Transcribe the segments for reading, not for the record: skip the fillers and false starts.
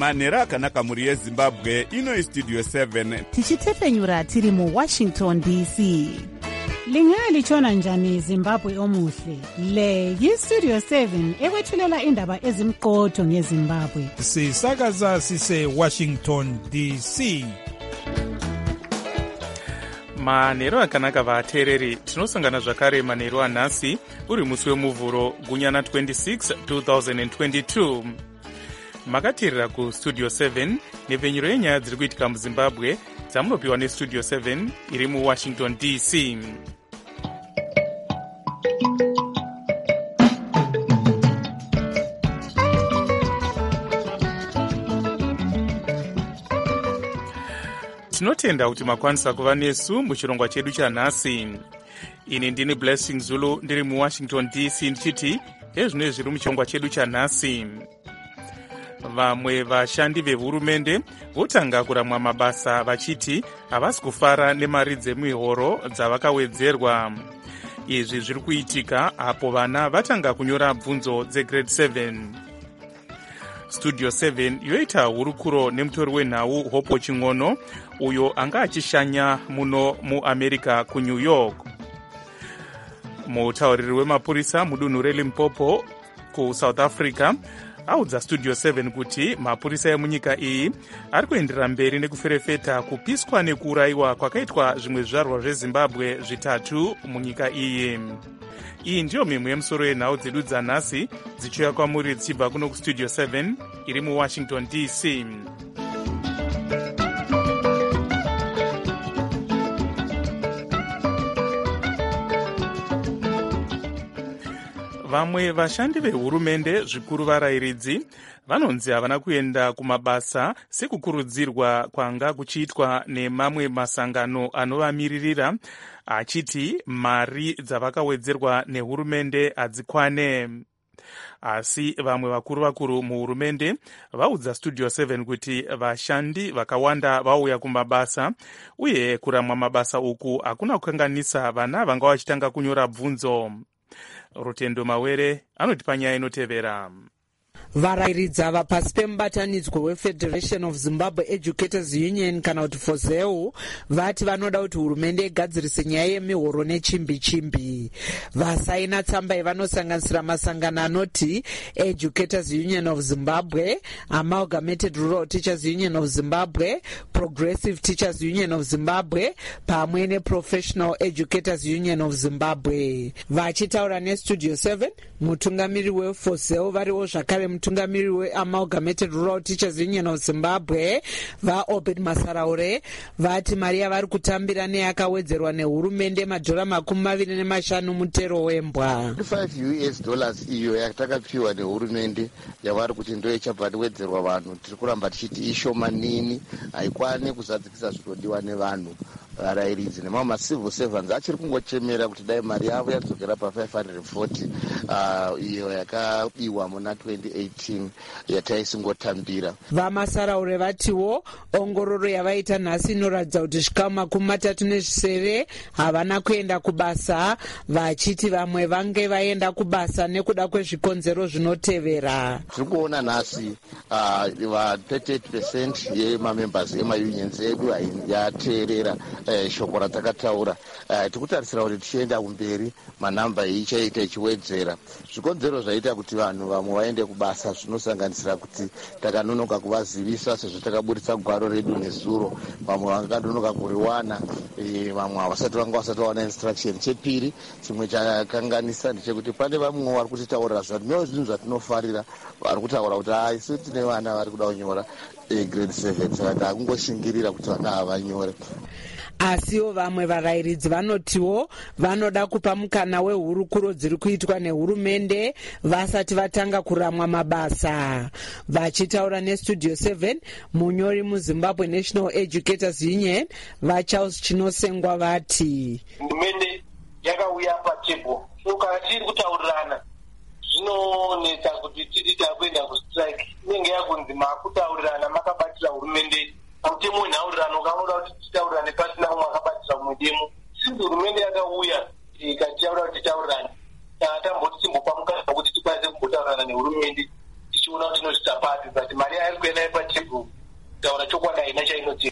manhero akanaka mhuri yezimbabwe. Ino istudio 7 tichitefenyura tiri muWashington DC. Lingalitshona njani Zimbabwe omuhle? Le yistudio 7 ekwethulela indaba ezimqotho ngeZimbabwe. Sisakaza sise Washington DC. Manhero akanaka vateereri, tinosangana zvakare manhero anhasi uri musi wemuvhuro gunyana 26 2022. Makateerera kustudio 7 nepfenyuro yenyaya dziri kuitika muZimbabwe dzamunopiwa nestudio 7 iri muWashington DC. Tinotenda kuti makwanisa kuva nesu muchirongwa chedu chanhasi. Ini ndini Blessing Zulu ndiri muWashington DC ndichiti ezvino zviri muchirongwa chedu chanhasi. Vamwe vashandi vehurumende votanga kuramwa mabasa vachiti havasi kufara nemari dzemihoro dzavakawedzerwa. Izvi zviri kuitika apo vana vatanga kunyora bvunzo dzegrade 7. Studio 7 yoita hurukuro nemutori wenhau Hopo Ching'ono uyo anga achishanya muno muAmerica kuNew York. Mutauriri wemapurisa mudunhu reLimpopo kuSouth Africa audza Studio 7 kuti mapurisa emunyika iyi ari kuenderera mberi nekuferefeta kupiswa nekuurayiwa kwakaitwa zvimwe zvizvarwa zveZimbabwe zvitatu munyika iyi. Iyi ndiyo mimwe yemusoro yenhau dzedu dzanhasi dzichiuya kwamuri dzichibva kuno kustudio 7 iri muWashington DC. Vamwe vashandi vehurumende zvikuru varayiridzi vanonzi havana kuenda kumabasa sekukurudzirwa kwanga kuchiitwa nemamwe masangano anovamiririra, achiti mari dzavakawedzerwa nehurumende hadzikwane. Asi vamwe vakuru muhurumende vaudza Studio 7 kuti vashandi vakawanda vauya kumabasa uye kuramwa mabasa uku hakuna kukanganisa vana vanga vachitanga kunyora bvunzo. Rutendo Mawere anotipa nyaya inotevera. Varayiridzi ava pasi pemubatanidzwa weFederation of Zimbabwe Educators Union kana kuti FOZEU vati vanoda kuti hurumende igadzirise nyaya yemihoro nechimbi-chimbi. Vasaina tsamba ivanosanganisira masangano anoti Educators Union of Zimbabwe, Amalgamated Rural Teachers Union of Zimbabwe, Progressive Teachers Union of Zimbabwe pamwe neProfessional Educators Union of Zimbabwe. Vachitaura neStudio 7, mutungamiri weFOZEU variwo zvakare mutungamiri weAmalgamated Rural Teachers Union of Zimbabwe vaObed Masaraure vati mari yavari kutambira neyakawedzerwa nehurumende $25 mutero wembwa. $5 iyo yatakapiwa nehurumende yavari kuti ndo ichabva wedzerwa vanhu tiri kuramba tichiti ishomanini, haikwani kuzadzikisa zvinodiwa nevanhu. Varayiridzi nemamwe macivil servants achiri kungochemera kuti dai mari yavo yadzokera pa$540 iyo yakabiwa muna 2018 yataisingotambira. Vamasaraure vatiwo ongororo yavaita nhasi inoratidza kuti zvikamu 37 havana kuenda kubasa, vachiti vamwe vange vaenda kubasa nekuda kwezvikonzero zvinotevera. Tiri kuona nhasi 38% yemamembers emaunions edu yateerera shoko ratakataura. Tikutarisira kuti tichienda kumberi manhamba ichaita ichiwedzera. Zvikonzero zvaita kuti vanhu vamwe vaende kubasa zvinosanganisira kuti takanonoka kuvazivisa sezvo takaburitsa gwaro redu nezuro, vamwe vakanonoka kuriwana, vamwe havasati vanga vasati vawana instruction. Chepiri chimwe chakanganisa ndechekuti pane vamwe vari kutitaurira zvati meo zvinhu zvatinofarira, vari kutaura kuti isu tine vana vari kuda kunyora grade 7 saka takungoshingirira kuti vana havanyore. Asiwo vamwe varayiridzi vanotiwo vanoda kupa mukana wehurukuro dziri kuitwa nehurumende vasati vatanga kuramwa mabasa. Vachitaura neStudio 7, munyori muZimbabwe National Educators Union vaCharles Chinosengwa vati hurumende yakauya patebo kana tiri kutaurirana zvinonetsa kuti tiri takuenda kustrike. Inenge yakunzi makutaurirana makabatira hurumende mutemo nhaurirano kanoda kuti titaurirane pasina umwe akabatira umwe demo. Since hurumende yakauya ikataura kuti titaurirane, tamboti timbopa mukana kuti tikwanise kumbotaurirana nehurumende tichiona kuti tinozvita pati, but mari ari kuenda pachemo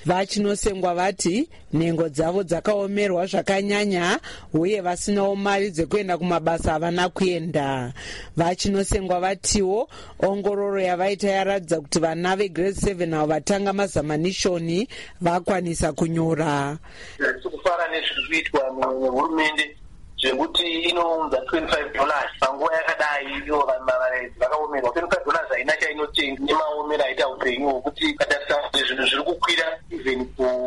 vachinosengwa vati nhengo dzavo dzakaomerwa zvakanyanya uye vasinawo mari dzekuenda kumabasa havana kuenda. Vachinosengwa vatiwo ongororo yavaita yaratidza kuti vana vegrade 7 avo vatanga mazamanishoni vakwanisa kunyora. Tikufara nezviri kuitwa nehurumende zvekuti inounza $25 panguva yakadai iyo varairidzi vakaomerwa. $25 haina chainotenga nemaomero aita upenyu hwekuti katarisa zvinhu zviri kukwira even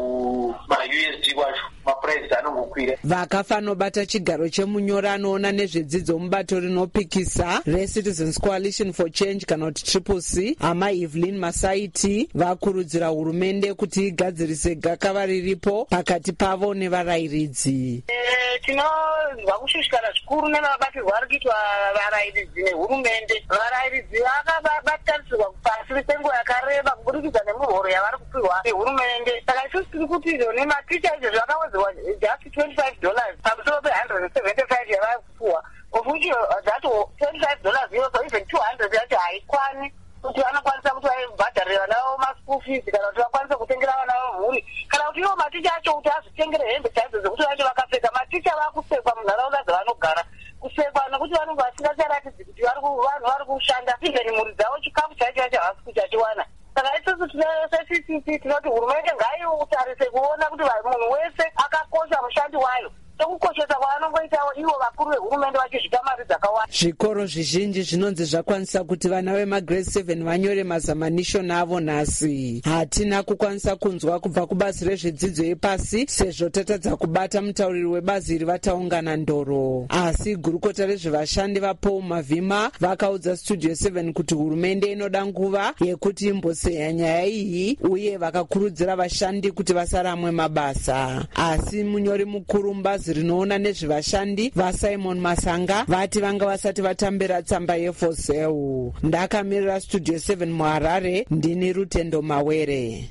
kumaUSD kwacho mapuraizi anongokwira. Vakafanobata chigaro chemunyora anoona nezvedzidzo mubato rinopikisa reCitizens Coalition for Change kana kuti CCC ama Evelyn Masaiti vakurudzira hurumende kuti igadzirise gakava riripo pakati pavo nevarairidzi. Tinozwa kushushikana zvikuru nemabatirwo ari kuitwa varairidzi nehurumende. Varairidzi vakabatarisirwa pasi kwenguva yakareba kuburikidza nemuhoro yavari kupiwa nehurumende. Saka isusu tiri kuti izvo nematicha izvo zvakawedzerwa just $25 pamusoro pe$175 yavari kupiwa. Of which that $25 iyoso even $200 yacho haikwani kuti vanokwanisa kuti vaibhadharire vana vavo maschool fees kana kuti vakwanise kutengera vana vavo mhuri kana kuti ivo maticha acho kuti azvitengere hembe chaidzo dzekuti vacho vakapfeka. Maticha vakusekwa munharaunda dzavanogara kusekwa nekuti vanenge vasingacharatidzi kuti vanhu vari kushanda even mhuri dzavo chikafu chaicho chacho havasi kuchachiwana. Saka isusu seCCC tinoti hurumende ngaitarise kuona kuti munhu wese akakosha mushandi wayo sokukoshesa kwavanongoitawo ivo vakuru vehurumende vachizvita mari dzakawanda. Zvikoro zvizhinji zvinonzi zvakwanisa kuti vana vemagrade 7 vanyore mazamanishoni avo nhasi. Hatina kukwanisa kunzwa kubva kubazi rezvedzidzo yepasi sezvo tatadza kubata mutauriri webazi iri vataungana ndoro. Asi gurukota rezvevashandi vaPaul Mavhima vakaudza Studio 7 kuti hurumende inoda nguva yekuti imboseya nyaya iyi uye vakakurudzira vashandi kuti vasaramwe mabasa. Asi munyori mukuru mubazi rinoona nezvevashandi vaSimon Masanga vati vanga vasati vatambira tsamba yeFoseu. Ndakamirira Studio 7 muHarare, ndini Rutendo Mawere.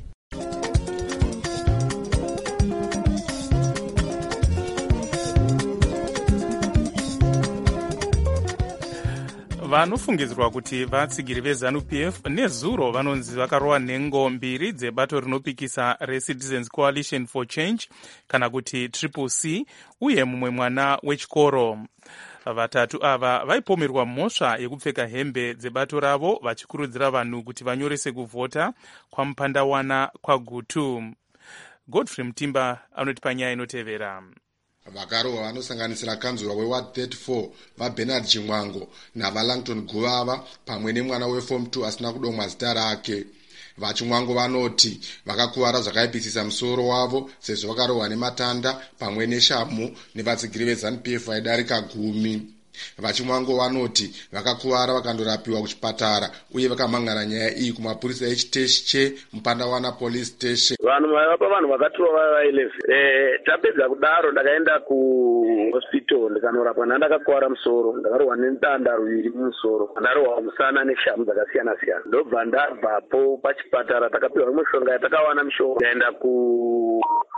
Vanofungidzirwa kuti vatsigiri veZANU-PF nezuro vanonzi vakarova nhengo mbiri dzebato rinopikisa reCitizens Coalition for Change kana kuti CCC uye mumwe mwana wechikoro. Vatatu ava vaipomerwa mhosva yekupfeka hembe dzebato ravo vachikurudzira vanhu kuti vanyorese kuvhota kwamupandawana kwaGutu. Godfrey Mutimba anotipa nyaya inotevera. Vakarohwa vanosanganisira kanzura weWard 34 vaBernard Chimwango navaLangton Guvava pamwe nemwana weForm 2 asina kudomwa zita rake. VaChimwango vanoti vakakuvara zvakaipisisa musoro wavo sezvo vakarohwa nematanda pamwe neshamu nevatsigiri veZANU-PF vaidarika 10. VaChimwango vanoti vakakuvara vakandorapiwa kuchipatara uye vakamhangara nyaya iyi kumapurisa eChiteshi cheMupandawana Police Station. Vanhu vapa vanhu vakatorwa va11. Tapedza kudaro ndakaenda kuhospital ndikanorapwa ndakakuwara musoro, ndakarohwa nedanda riviri mumusoro, ndarohwa musana neshamu dzakasiyana siyana. Ndobva ndabvapo pachipatara takapiwa mishonga yatakawana mishonga ndaenda ku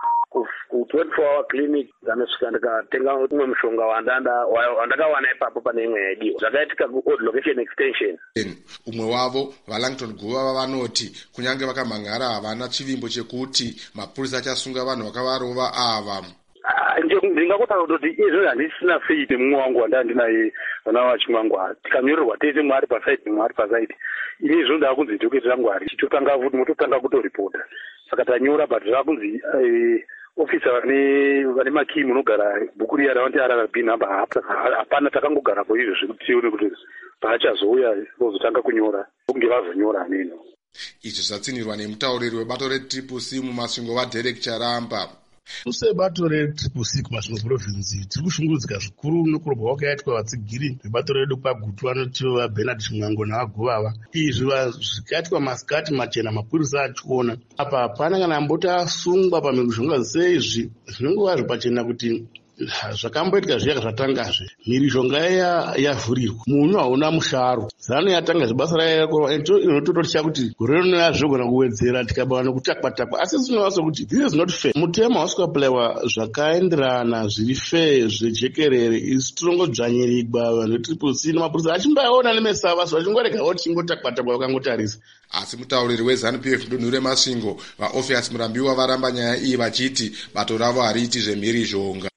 24-hour clinic ndanosvika ndikatenga umwe mushonga wandakawana ipapo pane imwe yaidiwa. Zvakaitika kuOld Location Extension. Umwe wavo vaLangton Guvava vanoti kunyange vakamhangara havana chivimbo chekuti mapurisa achasunga vanhu vakavarova ava. Ndingakutaura kuti izvo handisina faith mumwe wangu wandandinaye vana vaChimwango. Tikanyorerwa tese mwari pasaidi mwari pasaidi. Ini izvo ndakunzi ndikuitira Mwari chitotanga futi mototanga kutoripota. Saka tanyora but zvakunzi ofisa vane makii munogara bhuku riya ravanti RRB namba hapana, takangogarapo izvo zvekuti tione kuti paachazouya vozotanga kunyora kunge vazonyora haneno. Izvi zvatsinirwa nemutauriri webato reCCC mumasvingo vaDerek Charamba. Sebato reCCC kumasvingo province tiri kushungurudzika zvikuru nokurogwa kwakaitwa vatsigiri vebato redu kwaGutu vanoti vaBernard Chimwango navaGuvava. Izvi zvikaitwa masikati machena mapurisa achiona apa hapana kana amboti asungwa pamhiko zvingazise izvi zvinongova zvapachena kuti zvakamboitika zviya zvatangazve mhirizhonga yavhurirwa munyu hauna musharo zano yatanga zvebasa rayo inotototya kuti gore rino yazvigona kuwedzera tikabava nekutakwa-takwa asi zvinovasa kuti this is not fair. Mutemo hausikapulewa zvakaenderana zviri fair zvejekerere isi tirongodzvanyirigwa vanhu vetriplec namapurisa achimbaona nemesava vachingoregawo tichingotakwa-takwa vakangotarisa. Asi mutauriri weZANU-PF dunhu remasvingo vaOpheus Murambiwa varamba nyaya iyi vachiti bato ravo hariiti zvemhirizhonga.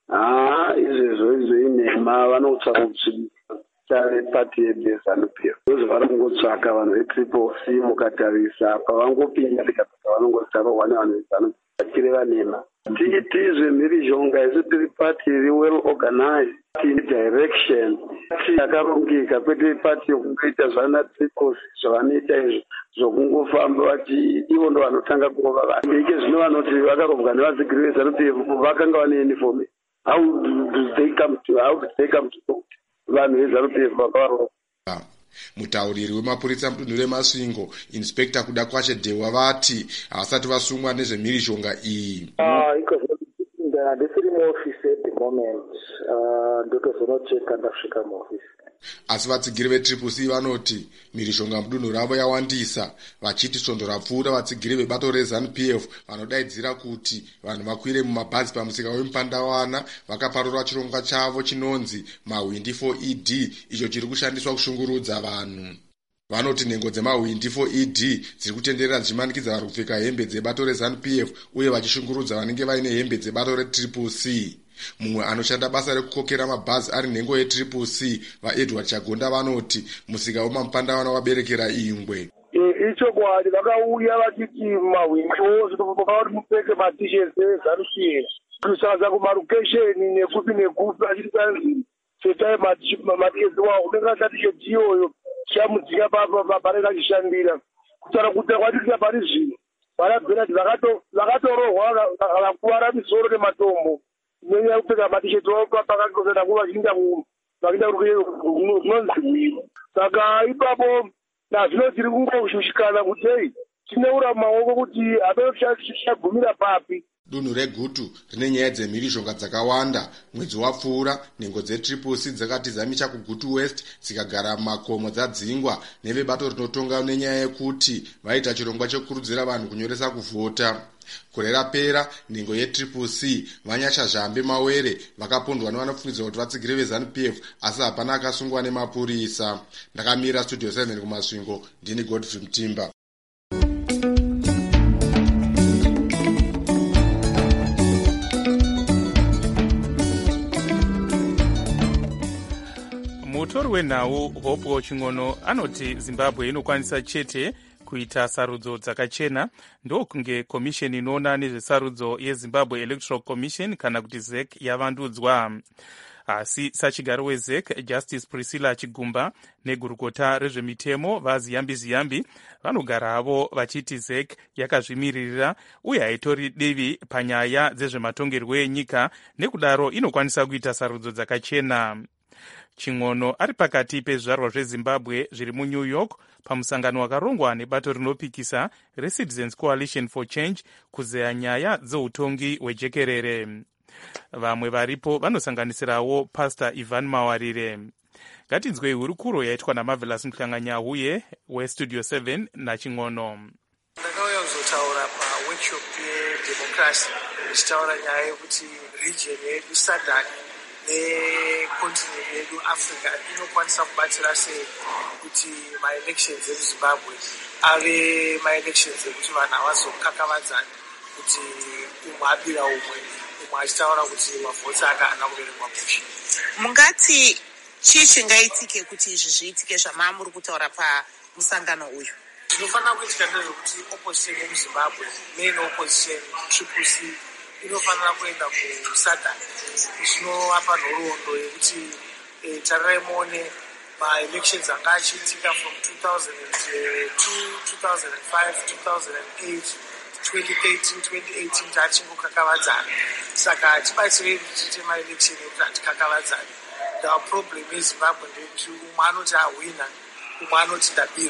Izvezvo inhema vanotsvaka kutsvaka pati yeZANU-PF vari kungotsvaka vanhu vetriplec mukatarisa pavangopinda pavanongotaurwa nevanhu veZANU vachireva nhema tiiti zvemhirizhonga isi tiri pati iri well organized tine direction yakarongeka kwete pati yokungoita zvana triplec zvavanoita izvo zvokungofamba vati ivo ndo vanotanga kurova vanhu ike zvino vanoti vakarovwa nevadzigiri veZANU-PF vakanga vane uniform. How did they come to court? Vanhu veZANU-PF vakavarova. Mutauriri wemapurisa mudunhu remasvingo Inspector Kuda Kwashe Dhewa vati havasati vasungwa nezvemhirizhonga iyi. Ndisiri muofisi at the moment ndotozonocheka ndasvika muofisi. Asi vatsigiri vetriplec vanoti mhirizhonga mudunhu ravo yawandisa vachiti svondo rapfuura vatsigiri vebato reZANU-PF vanodaidzira kuti vanhu vakwire mumabhazi pamusika wemupandawana vakaparura chirongwa chavo chinonzi mahwindi 4ED icho chiri kushandiswa kushungurudza vanhu. Vanoti nhengo dzemahwindi 4ED dziri kutenderera dzichimanikidza vanhu kupfeka hembe dzebato reZANU-PF uye vachishungurudza vanenge vaine hembe dzebato retriplec. Mumwe anoshanda basa rekukokera mabhazi ari nhengo yetriplec vaEdward Chagonda vanoti musika wemamupandawana waberekera ingwe. Ichokwadi vakauya vachiti mahwindiwo zvinofauri mupfeke matisheti eZANU-PF kusadza kumarokesheni nekupi vachiti kanzi setai matisheti wawo unenge asatisheti iyoyo chamudzika panenge achishandira kutaura kuti kwatisia pari zvino varabvira kuti vakatorohwa vakakuvara misoro nematombo nenyaya yekupfeka matisheti wavo pakangosenda kuva vachiinda kunonzi mwiro. Saka ipapo nazvino tiri kungoshushikana kuti hei tineura maoko kuti hapeno tichagumira papi. Dunhu reGutu rine nyaya dzemhirizhonga dzakawanda. Mwedzi wapfuura nhengo dzetriplec dzakati dzamicha kuGutu West dzikagara mumakomo dzadzingwa nevebato rinotonga nenyaya yekuti vaita chirongwa chekukurudzira vanhu kunyoresa kuvhota. Gore rapera nhengo yetriplec Vanyasha Zhambe Mawere vakapondwa nevanofungidzwa kuti vatsigiri veZANU-PF asi hapana akasungwa nemapurisa. Ndakamira Studio 7 kumasvingo ndini Godfrey Mutimba. Mutori wenhau Hope Ching'ono anoti Zimbabwe inokwanisa chete kuita sarudzo dzakachena ndokunge komisheni inoona nezvesarudzo yeZimbabwe Electoral Commission kana kuti ZEC yavandudzwa. Asi sachigaro weZEC Justice Priscilla Chigumba negurukota rezvemitemo vaZiyambi vanogara havo vachiti ZEC yakazvimiririra uye haitori divi panyaya dzezvematongerwo enyika nekudaro inokwanisa kuita sarudzo dzakachena. Ching'ono ari pakati pezvizvarwa zveZimbabwe zviri muNew York pamusangano wakarongwa nebato rinopikisa reCitizens Coalition for Change kuzeya nyaya dzeutongi hwejekerere. Vamwe varipo vanosanganisirawo Pastor Ivan Mawarire. Ngatinzwei hurukuro yaitwa naMarvelous Mhlanganya-Huye weStudio 7 naChing'ono. Ndakauya kuzotaura paworkshop yedemocracy ichitaura nyaya yekuti region yedu SADC nekontinent yedu Africa inokwanisa kubatsira sei kuti maelections emuZimbabwe ave maelections ekuti vanhu havazokakavadzana kuti umwe abira umwe achitaura kuti mavhotsi ake haana kuverengwa mushe. Mungati chii chingaitike kuti izvi zviitike zvamamuri kutaura pamusangano uyu? Zvinofanira kuitika ndezvekuti opposition yemuZimbabwe main opposition triplec inofanira kuenda kuSADC zvinovapa nhoroondo yekuti tarirai muone maelections anga achiitika from 2002, 2005, 2008, 2013, 2018 kuti achingokakavadzana. Saka tibatsirei kuti tiite maelection ekuti hatikakavadzane. The problem yeZimbabwe ndeyekuti umwe anoti ahwina umwe anoti ndabirwa.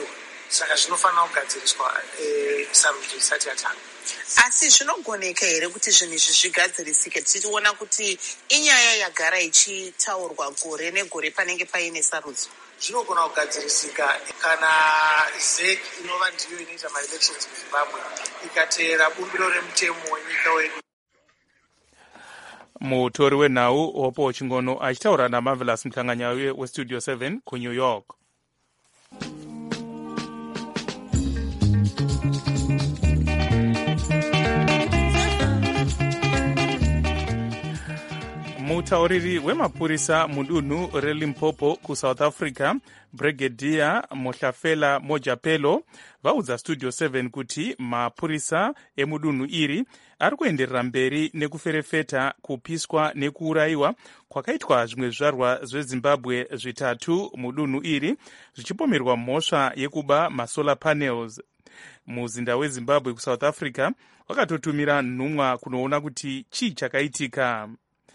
saka zvinofanira kugadziriswa sarudzo isati yatanga. Asi zvinogoneka here kuti zvinhu izvi zvigadzirisike tichiona kuti inyaya yagara ichitaurwa gore negore panenge paine sarudzo? Zvinogona kugadzirisika kana ZEC inova ndiyo inoita maelections muZimbabwe ikateera bumbiro remutemo wenyika wedu. Mutori wenhau Hopo Chingono achitaura naMarvelous Mhlanganya weStudio 7 kuNew York. Mutauriri wemapurisa mudunhu reLimpopo kuSouth Africa, Brigadier Mohlafela Mojapelo, vaudza Studio 7 kuti mapurisa emudunhu iri ari kuenderera mberi nekuferefeta kupiswa nekuurayiwa kwakaitwa zvimwe zvizvarwa zveZimbabwe zvitatu mudunhu iri zvichipomerwa mhosva yekuba masolar panels. Muzinda weZimbabwe kuSouth Africa wakatotumira nhumwa kunoona kuti chii chakaitika.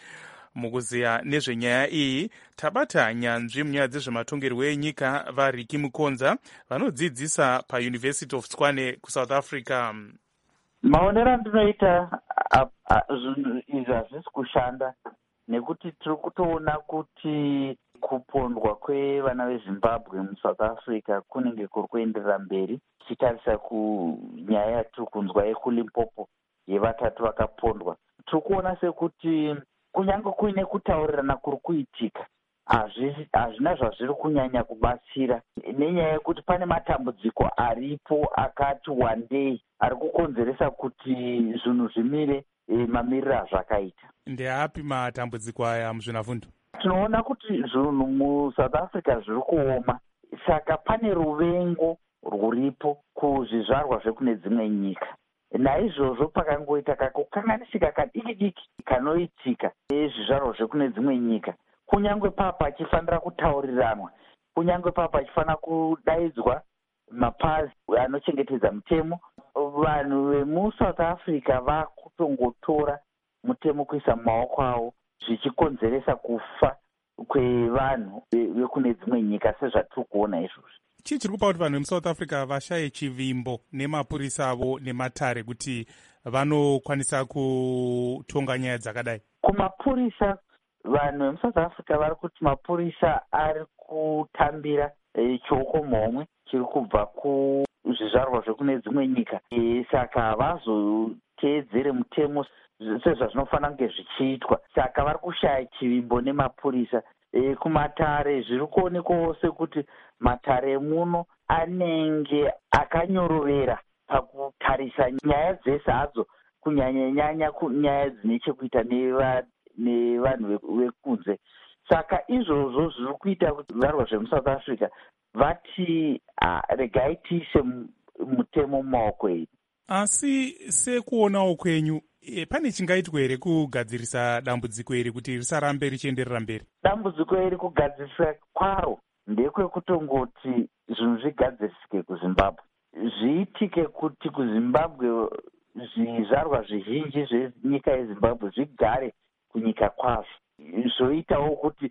Mukuziya nezvenyaya iyi tabata nyanzvi munyaya dzezvematongerwo enyika vaRicky Mukonza vanodzidzisa paUniversity of Tshwane kuSouth Africa. Maonero andinoita zvinhu izvi hazvisi kushanda nekuti tiri kutoona kuti kupondwa kwevana veZimbabwe muSouth Africa kunenge kuri kuenderera mberi tichitarisa kunyaya yatiri kunzwa yekuLimpopo yevatatu vakapondwa. Tiri kuona sekuti kunyange kuine kutaurirana kuri kuitika hazvina zvazviri kunyanya kubatsira nenyaya yekuti pane matambudziko aripo akati wandei ari kukonzeresa kuti zvinhu zvimire mamiriro azvakaita. Ndeapi matambudziko aya muzvinafundo? Tinoona kuti zvinhu muSouth Africa zviri kuoma, saka pane ruvengo rwuripo kuzvizvarwa zvekune dzimwe nyika. Naizvozvo pakangoita kakukanganisika kadiki diki kanoitika ezvizvarwa zvekune dzimwe nyika, kunyange papa achifanira kutauriranwa, kunyange papa achifanira kudaidzwa mapazi anochengetedza mutemo, vanhu vemuSouth Africa vakutongotora mutemo kuisa mumaoko avo zvichikonzeresa kufa kwevanhu vekune dzimwe nyika sezvatiri kuona izvozvi. Chii chiri kupa kuti vanhu vemuSouth Africa vashaye chivimbo nemapurisa avo nematare kuti vanokwanisa kutonga nyaya dzakadai? Kumapurisa, vanhu vemuSouth Africa vari kuti mapurisa ari kutambira chioko muhomwe chiri kubva kuzvizvarwa zvekune dzimwe nyika, saka havazoteedzere mutemo sezvazvinofanira kunge zvichiitwa, saka vari kushaya chivimbo nemapurisa. Kumatare zviri kuonekwawo sekuti matare muno anenge akanyorovera pakutarisa nyaya dzese hadzo, kunyanya-nyanya nyaya dzine chekuita nevanhu vekunze. Saka izvozvo zviri kuita kuti zvarwa zvemuSouth Africa vati regai tiise mutemo mumaoko edu. Asi sekuonawo kwenyu, pane chingaitwa here kugadzirisa dambudziko iri kuti risarambe richienderera mberi? Dambudziko iri kugadzirisa kwaro ndekwekutongoti zvinhu zvigadzirisike kuZimbabwe, zviitike kuti kuZimbabwe zvizvarwa zvizhinji zvenyika yeZimbabwe zvigare kunyika kwazvo, zvoitawo kuti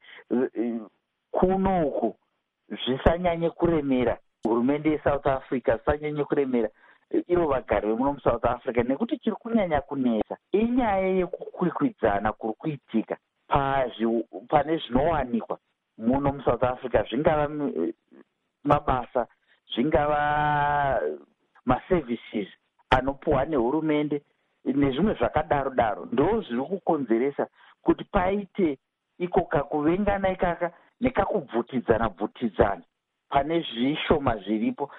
kunoku zvisanyanye kuremera hurumende yeSouth Africa, zvisanyanye kuremera ivo vagari vemuno muSouth Africa, nekuti chiri kunyanya kunetsa inyaya yekukwikwidzana kuri kuitika pane zvinowanikwa muno muSouth Africa, zvingava mabasa, zvingava maservices anopuwa nehurumende nezvimwe zvakadaro-daro, ndo zviri kukonzeresa kuti paite iko kakuvengana ikaka nekakubvutidzana pane zvishoma zviripo.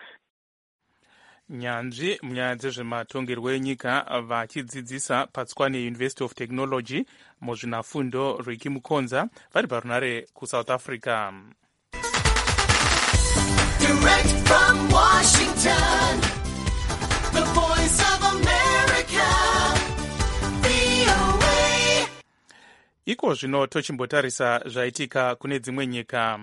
Nyanzvi munyaya dzezvematongerwo enyika vachidzidzisa paTshwane University of Technology muzvinafundo Ricky Mukonza vari parunare kuSouth Africa. Direct from Washington, the voice of America, VOA. Iko zvino tochimbotarisa zvaitika kune dzimwe nyika.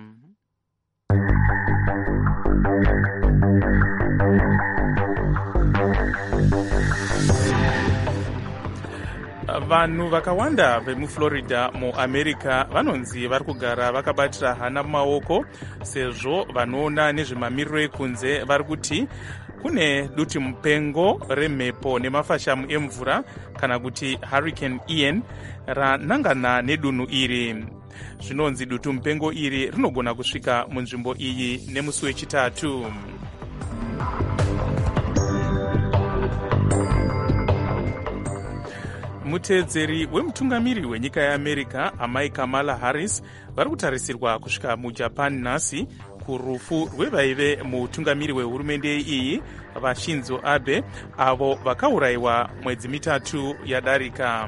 vanhu vakawanda vemuflorida muamerica vanonzi vari kugara vakabatira hana mumaoko sezvo vanoona nezvemamiriro ekunze vari kuti kune duti mupengo remhepo nemafashamu emvura kana kuti hurricane Ian ranangana nedunhu iri. Zvinonzi dutu mupengo iri rinogona kusvika munzvimbo iyi nemusi wechitatu. Muteedzeri wemutungamiri wenyika yeAmerica amai Kamala Harris vari kutarisirwa kusvika mujapan nhasi kurufu rwevaive mutungamiri wehurumende iyi vaShinzo Abe avo vakaurayiwa mwedzi mitatu yadarika.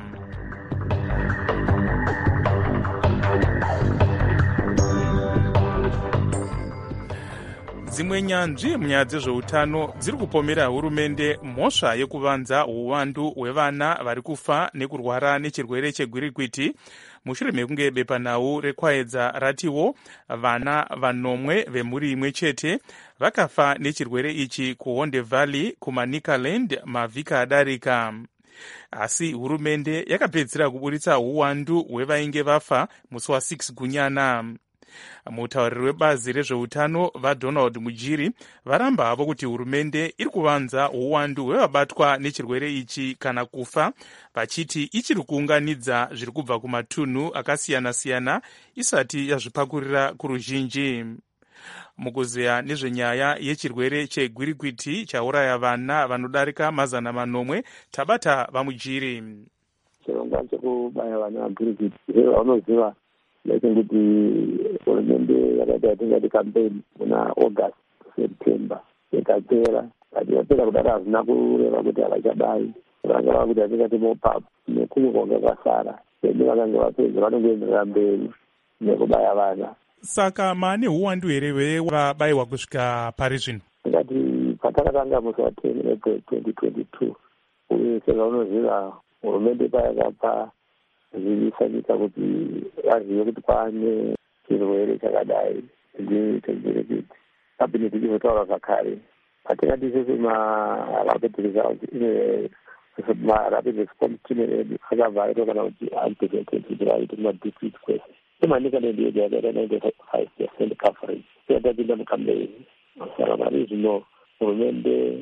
Dzimwe nyanzvi munyaya dzezveutano dziri kupomera hurumende mhosva yekuvanza uwandu hwevana vari kufa nekurwara nechirwere chegwirikwiti mushure mekunge bepanhau rekwaedza ratiwo vana vanomwe vemhuri imwe chete vakafa nechirwere ichi kuHonde Valley kuManicaland mavhiki adarika. Asi hurumende yakapedzisira kuburitsa uwandu hwevainge vafa musi wa6 gunyana. Mutauriri webazi rezveutano vaDonald Mujiri varamba havo kuti hurumende iri kuvanza uwandu hwevabatwa nechirwere ichi kana kufa, vachiti ichiri kuunganidza zviri kubva kumatunhu akasiyana-siyana isati yazvipakurira kuruzhinji. Mukuzeya nezvenyaya yechirwere chegwirikwiti chauraya vana vanodarika 900 tabata vaMujiri. Chirongwa chekubaya vana vagwirikwiti vanoziva kuti hurumende yakaita yatingati kampeni muna August September ikapera yapera kudaro hazina kureva kuti havachabayi vanga vava kuti yatingati mopap nekumwe kwanga kwasara ende vakanga vapedza vanongoenderera mberi nekubaya vana. Saka maane uwandu here hwevabayiwa kusvika pari zvino? Tikati patakatanga musi wa10 April 2022 uye sezvaunoziva hurumende payakapa zvivisa nyika kuti vazive kuti kwaane chirwere chakadai chegwirikwiti. Kabineti ichizotaura zvakare patingati isese marapid response team edu akabva aitwa kana kuti unprecedented kuti vaite kumadistrict kwese iManicaland yedu yakaita 95% coverage yatapinda mukambeni. Saka pari zvino hurumende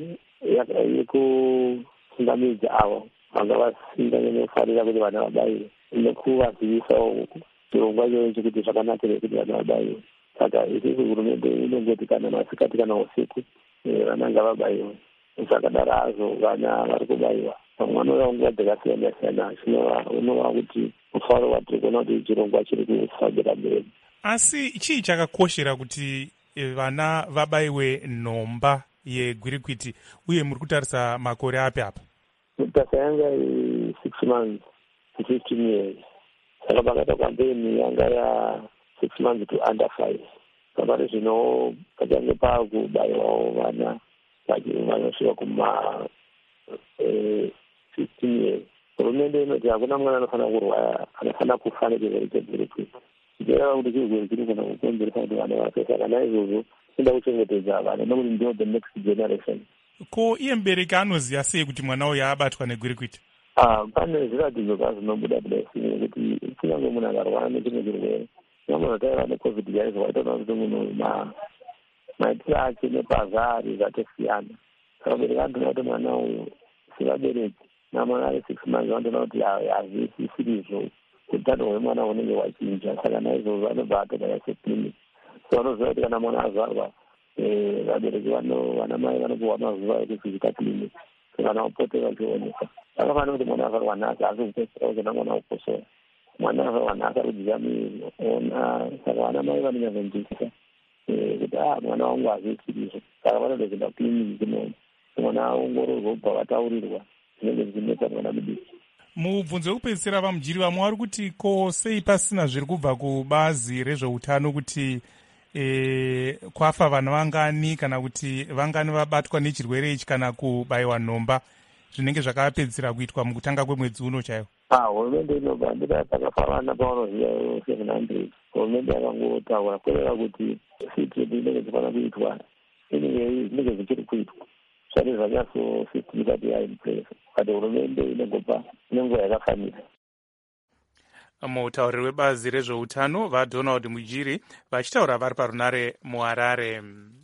yekusungamidza avo vanga vasinga nenofarira kuti vana vabayiwe nekuvazivisawo chirongwa ichocho kuti zvakanakire kuti vana vabayiwe. Saka isisi hurumende inongoti kana masikati kana usiku vana ngavabayiwe. Zvakadaro hazvo vana vari kubayiwa vamwe vanouya nguva dzakasiyana-siyana unova kuti mufaro watiri kuona kuti chirongwa chiri kufambira mberi. Asi chii chakakoshera kuti vana vabayiwe nhomba yegwirikwiti uye muri kutarisa makore api apa? Mutasa yanga 6 months to 15 years. Saka pakaita kampeni yanga ya 6 months to under 5. Saka zvino pachange pakubayiwawo vana vanosvika kuma 15 years. Hurumende inoti hakuna mwana anofanira kurwara, anofanira kufa nechirwere chegwirikwiti. Zvichireva kuti chirwere chiri kana kukonzeresa kuti vana vafe. Saka naizvozvo inoda kuchengetedza vana nekuti ndiyo the next generation. Ko iye mubereki anoziva sei kuti mwana uyu abatwa negwirikwiti? Pane zviratidzo zvinobuda kuti kunyange munhu akarwara nechimwe chirwere nyangwe zvakaiva necovid yaizvo waitoona kuti munhu maitiro ake nepazvari zvatosiyana. Saka mubereki anotoona kuti mwana uyu sevabereki namwana ari 6 months vanotoona kuti hazvisizvo utano hwemwana hunenge hwachinja. Saka naizvozvo anobva atoda seclinic. So vanoziva kuti kana mwana azvarwa vabereki vanamai vanopuhwa mazuva ekuvhizita clinic kana vapote vachionekwa. Akafanira kuti mwana avarwa nhasi asi kupedzisira kuti mwana ukosora mwana avarwa nhasi akudziva miviri ona. Saka vanamai vanonyazonzwisisa kuti mwana wangu hazvisizvo. Saka vanoda kuenda clinic inoona mwana aongororwa ubva vataurirwa zvinenge zvichinetsa mwana mudiki. Mubvunzo wekupedzisira vaMujiri vamwe vari kuti ko sei pasina zviri kubva kubazi rezveutano kuti kwafa vana vangani kana kuti vangani vabatwa nechirwere ichi kana kubayiwa nhomba zvinenge zvakapedzisira kuitwa mukutanga kwemwedzi uno chaiwo? Hurumende inobva ndira pakafa vana pavanoziva 700. Hurumende yakangotaura kureva kuti sitiri inenge dzifanira kuitwa inenge zvinenge zvichiri kuitwa zvati zvanyatso system isati yaimpresa. kati hurumende inongopa nenguva yakafanira. Mutauriri webazi rezveutano vaDonald Mujiri vachitaura vari parunare muHarare.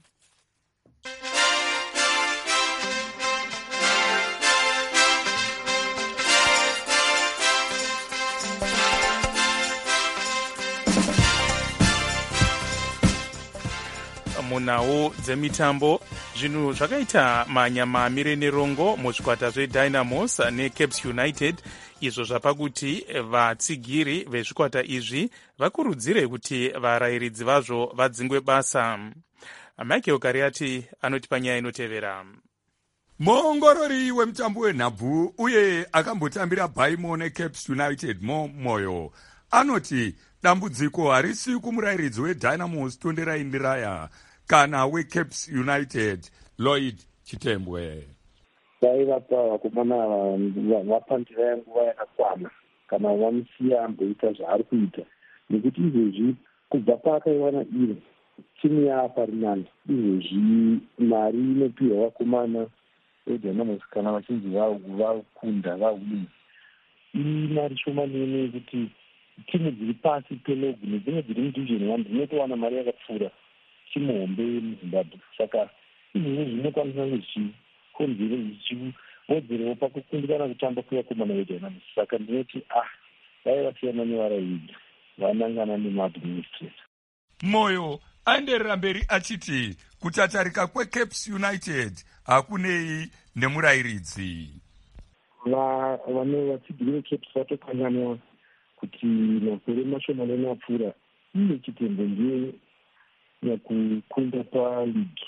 Munhau dzemitambo, zvinhu zvakaita manyamamire nerongo muzvikwata zveDynamos neCaps United, izvo zvapa kuti vatsigiri vezvikwata izvi vakurudzire kuti varayiridzi vazvo vadzingwe basa. Michael Kariati anoti panyaya inotevera. Muongorori wemutambo wenhabvu uye akambotambira Baimo neCaps United Moyo anoti dambudziko harisi kumurayiridzi weDynamos Tonderai Ndiraya kana weCaps United Lloyd Chitembwe. Vaivapa vakomana vapandira nguva yakakwana kana vamusiya amboita zvaari kuita, nekuti izvezvi kubva paakaiwana iro timu yaaparinani. Izvezvi mari inopiwa vakomana veDynamos kana vachinzi vakunda vahwini imari shomanene yekuti timu dziri pasi pelogu nedzimwe dziri mudivision 1 dzinotowana mari yakapfuura timu hombe muZimbabwe. Saka izvezvi zvinokwanisa zvichikonzera zvichiwedzerewo pakukundikana kutamba kwevakomana veDynamos. Saka ndinoti dai vasiyana nevarayiridzi vanangana nemaadministrator. Moyo aenderera mberi achiti kutatarika kweCaps United hakunei nemurayiridzi. Vane vatsigiri veCaps vatokanganwa kuti makore mashomanene apfuura iye Chitembwe ndiye nyakukunda paligi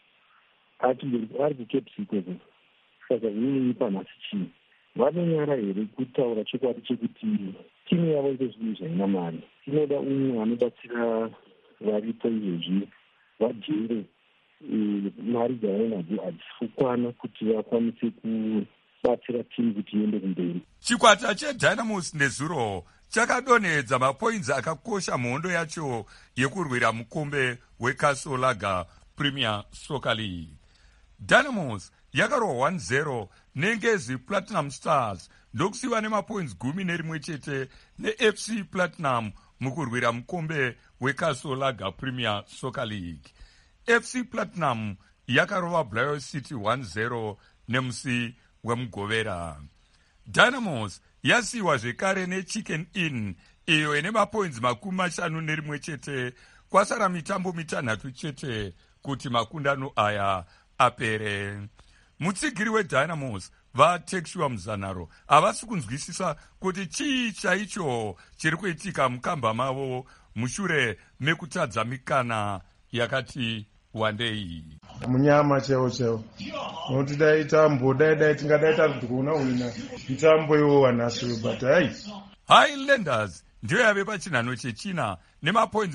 ari kuCaps ikoko. Saka zvinei panhasi chii vanonyara here kutaura chokwadi chekuti timu yavo ndezvinhu zvaina mari, inoda umwe anobatsira varipo izvezvi vajere mari dzavainadzo hadzisi kukwana kuti vakwanise kubatsira timu kuti iende kumberi. Chikwata cheDynamos nezuro chakadonhedza mapoinzi akakosha muhondo yacho yekurwira mukombe weCastle Lager Premier Soccer League. Dynamos yakarwa 1-0 neNgezi Platinum Stars ndokusiva nemapoinzi 11 chete neFC Platinum mukurwira mukombe weCastle Lager Premier Soccer League. FC Platinum yakarova Blair City 1-0 nemusi wemugovera. Dynamos yasiwa zvekare neChicken Inn iyo ine mapoinzi 51 chete. Kwasara mitambo 6 chete kuti makundano aya apere. Mutsigiri weDynamos vaTexua Muzanaro havasi kunzwisisa kuti chii chaicho chiri kuitika mukamba mavo mushure mekutadza mikana yakati wandei. Munyama cheo nokuti dai tambo dai tingadaita kuti kuna wina mitambo iwo wanaswe but Highlanders ndiyo yave pachinhano chechina nemapoinzi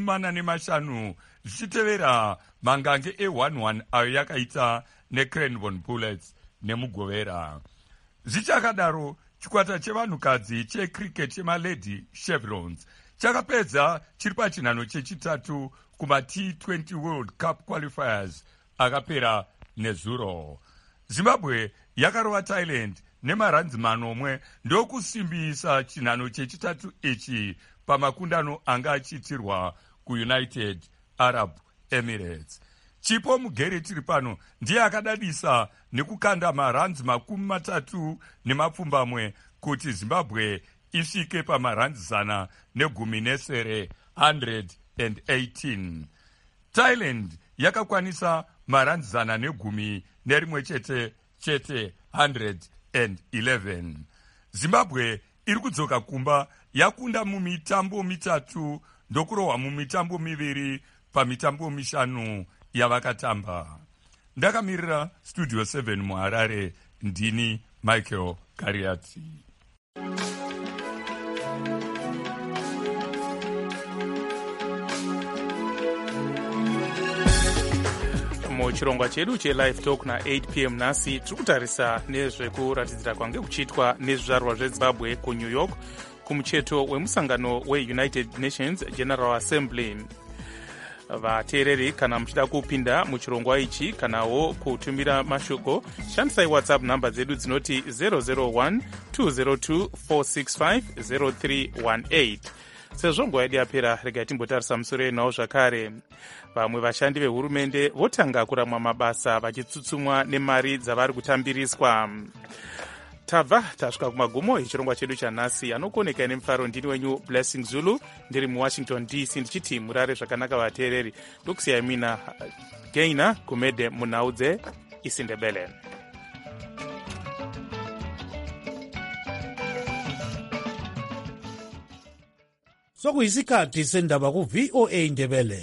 45 zvichitevera mangange e1-1 ayo yakaita neCranbourne Bullets nemugovera. Zvichakadaro chikwata chevanhukadzi checricket chemalady Chevrons chakapedza chiri pachinhano chechitatu kuma-T20 World Cup qualifiers akapera nezuro. Zimbabwe yakarova Thailand nemaranzi 1 ndokusimbisa chinhano chechitatu ichi pamakundano anga achiitirwa kuUnited Arab Emirates. Chipo Mugereti ripano ndiye akadadisa nekukanda maranzi 30 kuti Zimbabwe isvike pamaranzi 119 118. Thailand yakakwanisa maranzi 111 chete 111. Zimbabwe iri kudzoka kumba yakunda mumitambo 3 ndokurohwa mumitambo 2 pamitambo 5 yavakatamba. Ndakamirira Studio 7 muHarare, ndini Michael Kariati. Muchirongwa chedu cheLive Talk na8 p.m. nhasi tiri kutarisa nezvekuratidzira kwange kuchiitwa nezvizvarwa zveZimbabwe kuNew York kumucheto wemusangano weUnited Nations General Assembly. vateereri kana muchida kupinda muchirongwa ichi kanawo kutumira mashoko, shandisai whatsapp nhamba dzedu dzinoti 001 202 465 0318. Sezvo nguva yedu yapera, regai timbotarisa musoro yenawo zvakare. Vamwe vashandi vehurumende votanga kuramwa mabasa vachitsutsumwa nemari dzavari kutambiriswa. Tabva tasvika kumagumo echirongwa chedu chanhasi. Anokoneka nemufaro ndini wenyu Blessing Zulu, ndiri muWashington DC, ndichiti murare zvakanaka vateereri. Ndokusiyai mina Gaina Gumede munhau dzeIsindebele. Sokuyisikhathi sendaba ku VOA Ndebele.